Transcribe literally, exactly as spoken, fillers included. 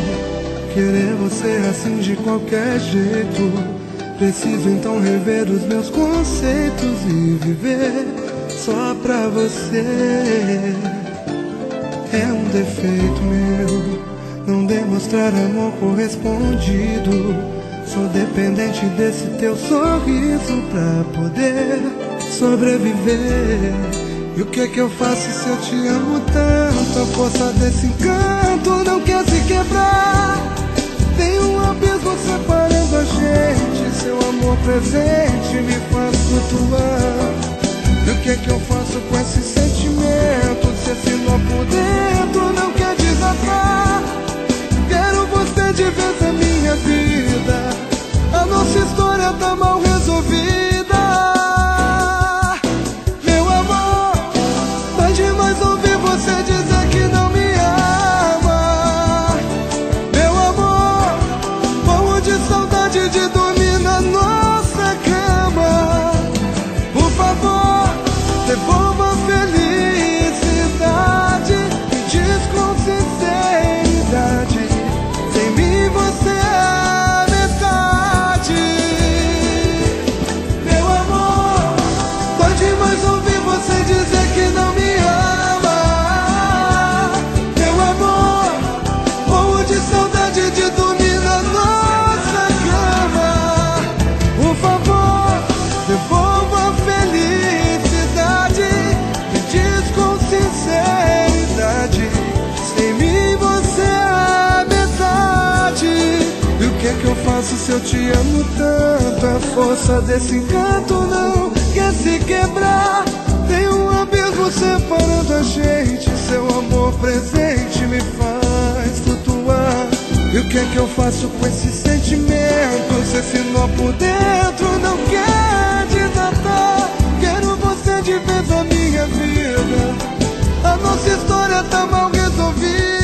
querer você assim de qualquer jeito. Preciso então rever os meus conceitos e viver só pra você. É um defeito meu não demonstrar amor correspondido. Sou dependente desse teu sorriso pra poder sobreviver. E o que que eu faço se eu te amo tanto? A força desse encanto não quer se quebrar. Tem um abismo separando a gente. Seu amor presente me faz flutuar. E o que que eu faço com esse sentimento? Se esse nó por dentro não quer desatar. Quero você de vez na minha vida. A nossa história tá mal resolvida. Meu amor, dói demais ouvir você dizer que não me ama. Meu amor, morro de saudade de dormir na nossa cama. Por favor, devolva a felicidade. Me diz com sinceridade, sem mim você é a metade. Meu amor, dói demais ouvir você dizer que não me ama. Meu amor, morro de saudade de dormir na nossa cama. Por favor, devolva a felicidade. Me diz com sinceridade, sem mim você é a metade. E o que que eu faço se eu te amo tanto? A força desse encanto não quer se quebrar. Tem um abismo separando a gente. Seu amor presente me faz flutuar. E o que que eu faço com esse sentimento? Se esse nó por dentro não quer desatar. Quero você de vez na minha vida. A nossa história tá mal resolvida.